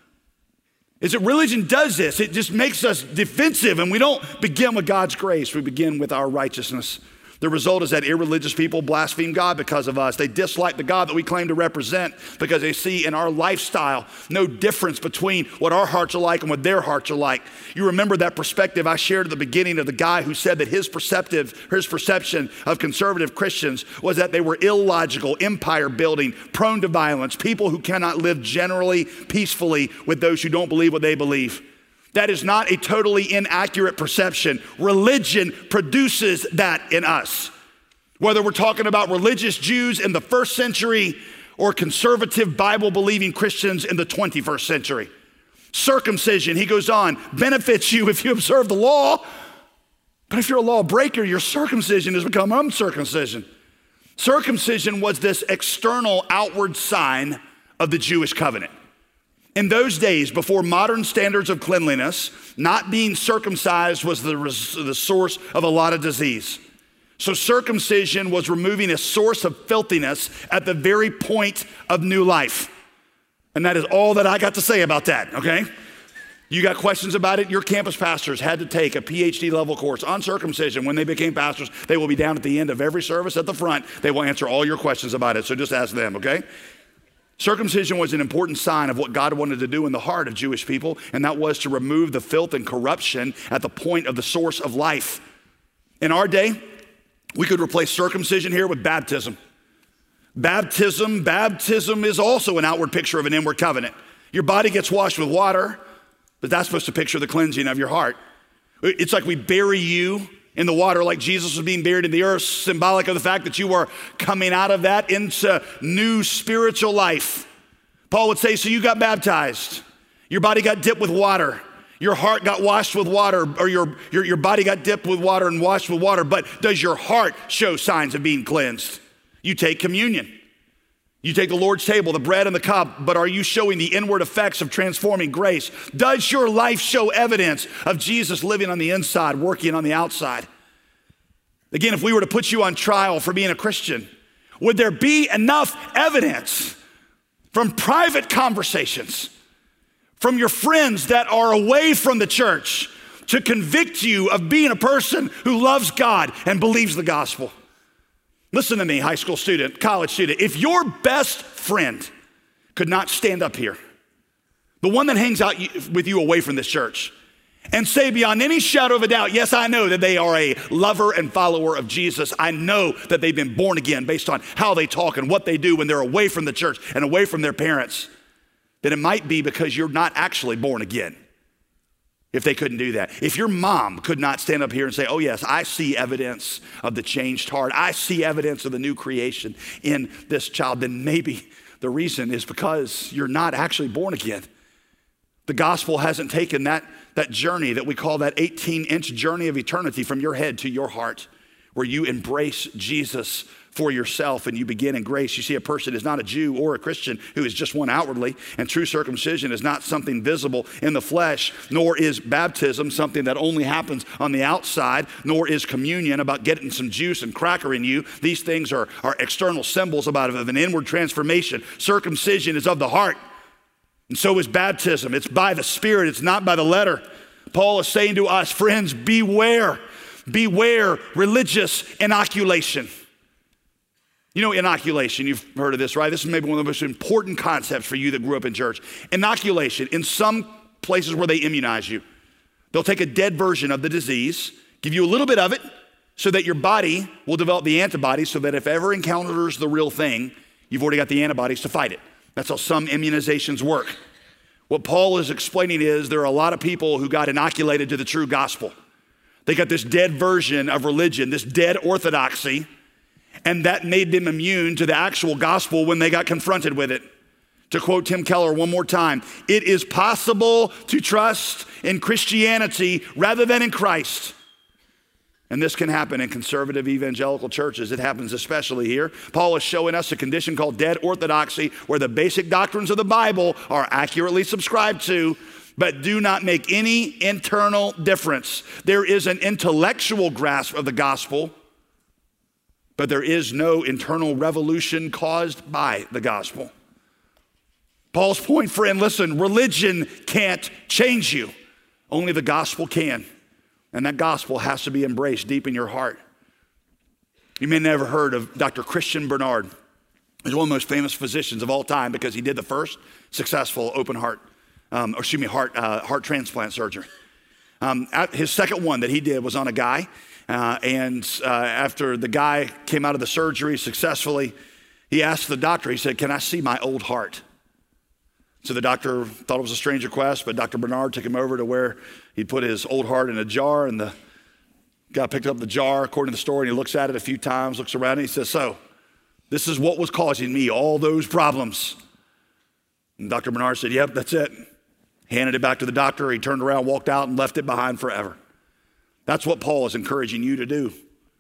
Speaker 3: Is that religion does this. It just makes us defensive, and we don't begin with God's grace. We begin with our righteousness. The result is that irreligious people blaspheme God because of us. They dislike the God that we claim to represent because they see in our lifestyle no difference between what our hearts are like and what their hearts are like. You remember that perspective I shared at the beginning of the guy who said that his perceptive, his perception of conservative Christians was that they were illogical, empire building, prone to violence, people who cannot live generally peacefully with those who don't believe what they believe. That is not a totally inaccurate perception. Religion produces that in us. Whether we're talking about religious Jews in the first century or conservative Bible-believing Christians in the twenty-first century. Circumcision, he goes on, benefits you if you observe the law, but if you're a lawbreaker, your circumcision has become uncircumcision. Circumcision was this external outward sign of the Jewish covenant. In those days, before modern standards of cleanliness, not being circumcised was the, res- the source of a lot of disease. So circumcision was removing a source of filthiness at the very point of new life. And that is all that I got to say about that, okay? You got questions about it? Your campus pastors had to take a P H D level course on circumcision when they became pastors. They will be down at the end of every service at the front. They will answer all your questions about it, so just ask them, okay? Circumcision was an important sign of what God wanted to do in the heart of Jewish people, and that was to remove the filth and corruption at the point of the source of life. In our day, we could replace circumcision here with baptism. Baptism, baptism is also an outward picture of an inward covenant. Your body gets washed with water, but that's supposed to picture the cleansing of your heart. It's like we bury you in the water like Jesus was being buried in the earth, symbolic of the fact that you are coming out of that into new spiritual life. Paul would say, so you got baptized. Your body got dipped with water. Your heart got washed with water, or your, your, your body got dipped with water and washed with water, but does your heart show signs of being cleansed? You take communion. You take the Lord's table, the bread and the cup, but are you showing the inward effects of transforming grace? Does your life show evidence of Jesus living on the inside, working on the outside? Again, if we were to put you on trial for being a Christian, would there be enough evidence from private conversations, from your friends that are away from the church, to convict you of being a person who loves God and believes the gospel. Listen to me, high school student, college student. If your best friend could not stand up here, the one that hangs out with you away from this church, and say beyond any shadow of a doubt, yes, I know that they are a lover and follower of Jesus. I know that they've been born again based on how they talk and what they do when they're away from the church and away from their parents, then it might be because you're not actually born again. If they couldn't do that. If your mom could not stand up here and say, oh yes, I see evidence of the changed heart. I see evidence of the new creation in this child, then maybe the reason is because you're not actually born again. The gospel hasn't taken that, that journey that we call that eighteen inch journey of eternity from your head to your heart, where you embrace Jesus for yourself and you begin in grace. You see, a person is not a Jew or a Christian who is just one outwardly, and true circumcision is not something visible in the flesh, nor is baptism something that only happens on the outside, nor is communion about getting some juice and cracker in you. These things are, are external symbols about of an inward transformation. Circumcision is of the heart, and so is baptism. It's by the Spirit, it's not by the letter. Paul is saying to us, friends, beware, beware religious inoculation. You know, inoculation, you've heard of this, right? This is maybe one of the most important concepts for you that grew up in church. Inoculation, in some places where they immunize you, they'll take a dead version of the disease, give you a little bit of it, so that your body will develop the antibodies so that if ever encounters the real thing, you've already got the antibodies to fight it. That's how some immunizations work. What Paul is explaining is there are a lot of people who got inoculated to the true gospel. They got this dead version of religion, this dead orthodoxy, and that made them immune to the actual gospel when they got confronted with it. To quote Tim Keller one more time, it is possible to trust in Christianity rather than in Christ. And this can happen in conservative evangelical churches. It happens especially here. Paul is showing us a condition called dead orthodoxy, where the basic doctrines of the Bible are accurately subscribed to, but do not make any internal difference. There is an intellectual grasp of the gospel, but there is no internal revolution caused by the gospel. Paul's point, friend, listen, religion can't change you. Only the gospel can. And that gospel has to be embraced deep in your heart. You may have never heard of Doctor Christian Barnard. He's one of the most famous physicians of all time because he did the first successful open heart, um, or excuse me, heart, uh, heart transplant surgery. Um, his second one that he did was on a guy. Uh, and uh, after the guy came out of the surgery successfully, he asked the doctor, he said, can I see my old heart? So the doctor thought it was a strange request, but Doctor Barnard took him over to where he put his old heart in a jar, and the guy picked up the jar, according to the story, and he looks at it a few times, looks around, and he says, so this is what was causing me all those problems. And Doctor Barnard said, yep, that's it. Handed it back to the doctor. He turned around, walked out, and left it behind forever. That's what Paul is encouraging you to do,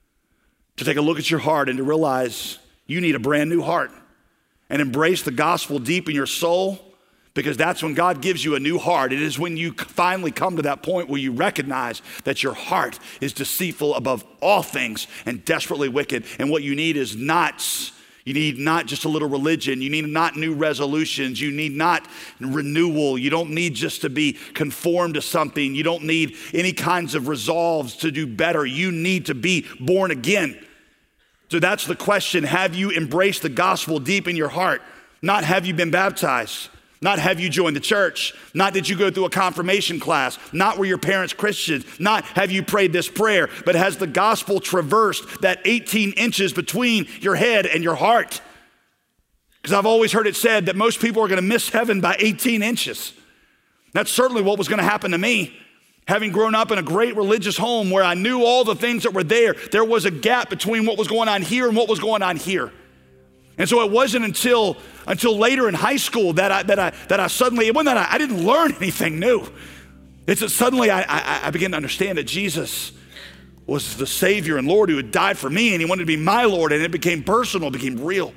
Speaker 3: to take a look at your heart and to realize you need a brand new heart and embrace the gospel deep in your soul, because that's when God gives you a new heart. It is when you finally come to that point where you recognize that your heart is deceitful above all things and desperately wicked, and what you need is not You need not just a little religion. You need not new resolutions. You need not renewal. You don't need just to be conformed to something. You don't need any kinds of resolves to do better. You need to be born again. So that's the question. Have you embraced the gospel deep in your heart? Not have you been baptized? Not have you joined the church? Not did you go through a confirmation class? Not were your parents Christians? Not have you prayed this prayer? But has the gospel traversed that eighteen inches between your head and your heart? Because I've always heard it said that most people are going to miss heaven by eighteen inches. That's certainly what was going to happen to me. Having grown up in a great religious home where I knew all the things that were there, there was a gap between what was going on here and what was going on here. And so it wasn't until until later in high school that I that I that I suddenly, it wasn't that I, I didn't learn anything new. It's that suddenly I, I I began to understand that Jesus was the Savior and Lord who had died for me, and he wanted to be my Lord, and it became personal, it became real.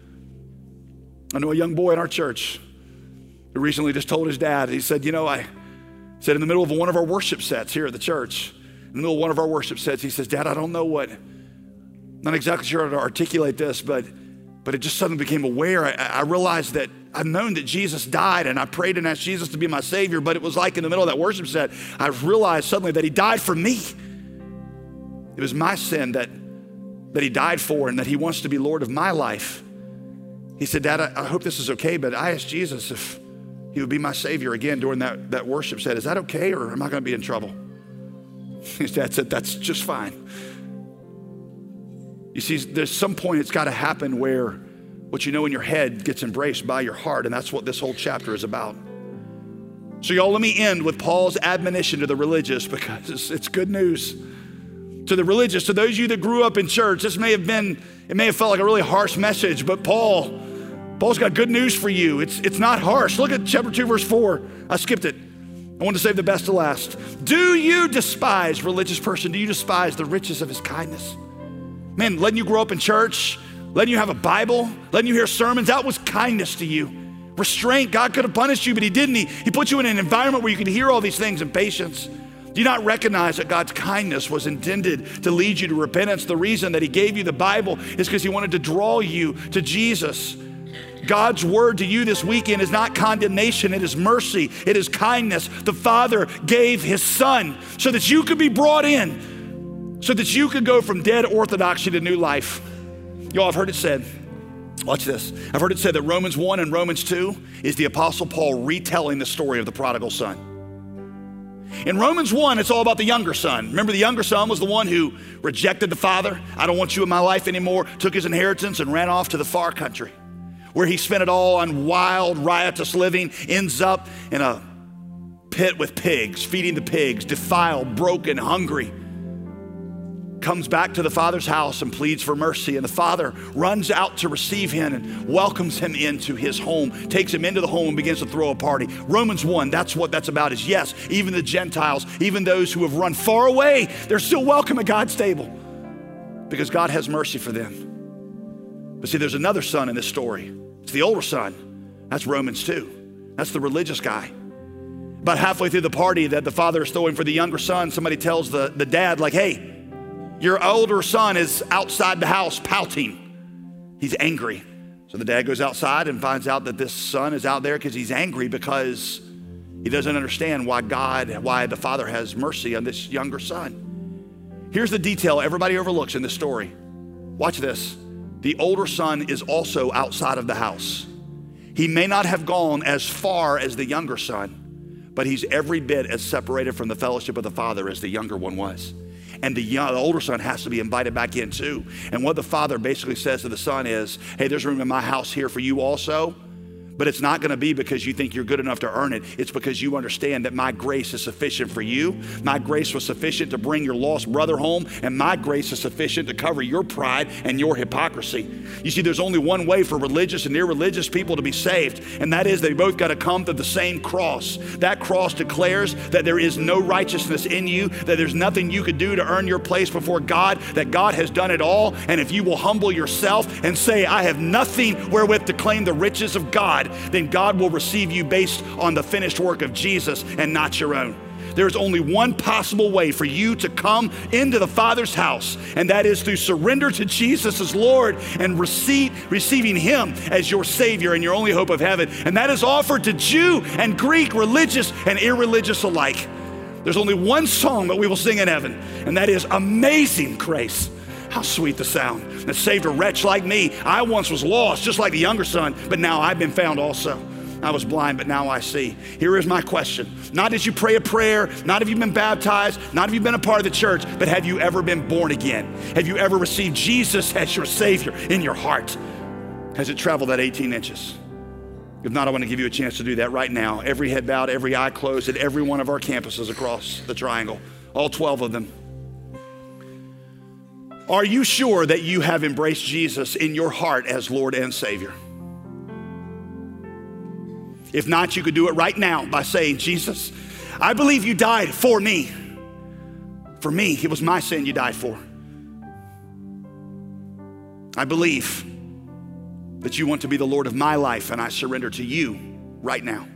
Speaker 3: I know a young boy in our church who recently just told his dad, he said, you know, I said in the middle of one of our worship sets here at the church, in the middle of one of our worship sets, he says, Dad, I don't know what, not exactly sure how to articulate this, but But it just suddenly became aware. I, I realized that I've known that Jesus died, and I prayed and asked Jesus to be my Savior, but it was like in the middle of that worship set, I realized suddenly that he died for me. It was my sin that, that he died for, and that he wants to be Lord of my life. He said, Dad, I, I hope this is okay, but I asked Jesus if he would be my Savior again during that, that worship set. Is that okay, or am I gonna be in trouble? His dad said, that's just fine. You see, there's some point it's gotta happen where what you know in your head gets embraced by your heart, and that's what this whole chapter is about. So y'all, let me end with Paul's admonition to the religious, because it's, it's good news. To the religious, to those of you that grew up in church, this may have been, it may have felt like a really harsh message, but Paul, Paul's got good news for you. It's, it's not harsh. Look at chapter two, verse four. I skipped it. I want to save the best to last. Do you despise, religious person, do you despise the riches of his kindness? Man, letting you grow up in church, letting you have a Bible, letting you hear sermons, that was kindness to you. Restraint, God could have punished you, but he didn't. He, he put you in an environment where you could hear all these things in patience. Do you not recognize that God's kindness was intended to lead you to repentance? The reason that he gave you the Bible is because he wanted to draw you to Jesus. God's word to you this weekend is not condemnation, it is mercy, it is kindness. The Father gave his Son so that you could be brought in, so that you could go from dead orthodoxy to new life. Y'all, I've heard it said, watch this. I've heard it said that Romans one and Romans two is the Apostle Paul retelling the story of the prodigal son. In Romans one, it's all about the younger son. Remember, the younger son was the one who rejected the father. I don't want you in my life anymore. Took his inheritance and ran off to the far country, where he spent it all on wild, riotous living, ends up in a pit with pigs, feeding the pigs, defiled, broken, hungry. Comes back to the father's house and pleads for mercy, and the father runs out to receive him and welcomes him into his home, takes him into the home and begins to throw a party. Romans one, that's what that's about, is yes, even the Gentiles, even those who have run far away, they're still welcome at God's table because God has mercy for them. But see, there's another son in this story. It's the older son. That's Romans two. That's the religious guy. About halfway through the party that the father is throwing for the younger son, somebody tells the, the dad, like, hey, your older son is outside the house pouting. He's angry. So the dad goes outside and finds out that this son is out there because he's angry because he doesn't understand why God, why the father has mercy on this younger son. Here's the detail everybody overlooks in this story. Watch this. The older son is also outside of the house. He may not have gone as far as the younger son, but he's every bit as separated from the fellowship of the father as the younger one was. And the, young, the older son has to be invited back in too. And what the father basically says to the son is, hey, there's room in my house here for you also. But it's not gonna be because you think you're good enough to earn it. It's because you understand that my grace is sufficient for you. My grace was sufficient to bring your lost brother home, and my grace is sufficient to cover your pride and your hypocrisy. You see, there's only one way for religious and irreligious people to be saved, and that is they both gotta come to the same cross. That cross declares that there is no righteousness in you, that there's nothing you could do to earn your place before God, that God has done it all, and if you will humble yourself and say, I have nothing wherewith to claim the riches of God, then God will receive you based on the finished work of Jesus and not your own. There's only one possible way for you to come into the Father's house, and that is through surrender to Jesus as Lord and receive, receiving him as your Savior and your only hope of heaven. And that is offered to Jew and Greek, religious and irreligious alike. There's only one song that we will sing in heaven, and that is Amazing Grace. How sweet the sound that saved a wretch like me. I once was lost, just like the younger son, but now I've been found also. I was blind, but now I see. Here is my question. Not as you pray a prayer, not have you been baptized, not have you been a part of the church, but have you ever been born again? Have you ever received Jesus as your Savior in your heart? Has it traveled that eighteen inches? If not, I want to give you a chance to do that right now. Every head bowed, every eye closed at every one of our campuses across the triangle, all twelve of them. Are you sure that you have embraced Jesus in your heart as Lord and Savior? If not, you could do it right now by saying, Jesus, I believe you died for me. For me, it was my sin you died for. I believe that you want to be the Lord of my life, and I surrender to you right now.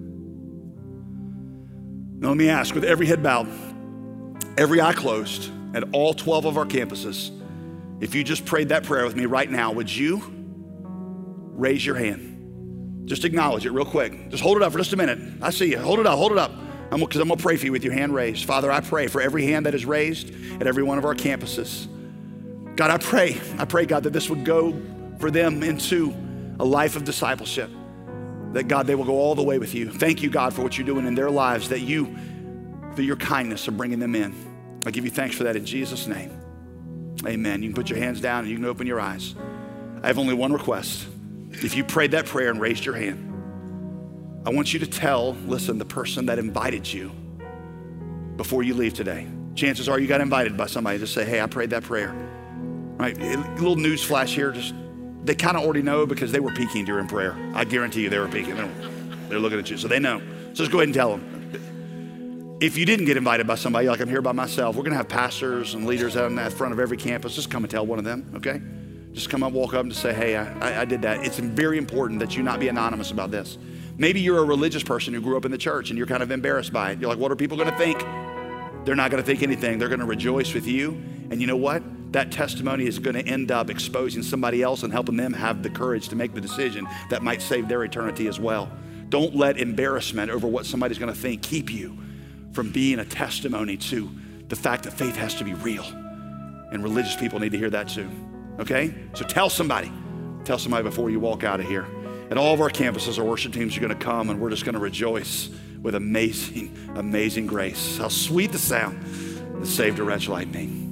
Speaker 3: Now let me ask, with every head bowed, every eye closed, and at all twelve of our campuses, if you just prayed that prayer with me right now, would you raise your hand? Just acknowledge it real quick. Just hold it up for just a minute. I see you. Hold it up, hold it up. I'm, because I'm gonna pray for you with your hand raised. Father, I pray for every hand that is raised at every one of our campuses. God, I pray, I pray, God, that this would go for them into a life of discipleship. That, God, they will go all the way with you. Thank you, God, for what you're doing in their lives, that you, through your kindness, are bringing them in. I give you thanks for that in Jesus' name. Amen. You can put your hands down and you can open your eyes. I have only one request. If you prayed that prayer and raised your hand, I want you to tell, listen, the person that invited you before you leave today. Chances are you got invited by somebody. Just say, hey, I prayed that prayer. Right? A little news flash here. Just they kind of already know because they were peeking during prayer. I guarantee you they were peeking. They're, they're looking at you, so they know. So just go ahead and tell them. If you didn't get invited by somebody, like I'm here by myself, we're going to have pastors and leaders out in the front of every campus. Just come and tell one of them, okay? Just come up, walk up and just say, hey, I, I did that. It's very important that you not be anonymous about this. Maybe you're a religious person who grew up in the church and you're kind of embarrassed by it. You're like, what are people going to think? They're not going to think anything. They're going to rejoice with you. And you know what? That testimony is going to end up exposing somebody else and helping them have the courage to make the decision that might save their eternity as well. Don't let embarrassment over what somebody's going to think keep you from being a testimony to the fact that faith has to be real. And religious people need to hear that too. Okay? So tell somebody. Tell somebody before you walk out of here. At all of our campuses, our worship teams are going to come and we're just going to rejoice with amazing, amazing grace. How sweet the sound that saved a wretch like me.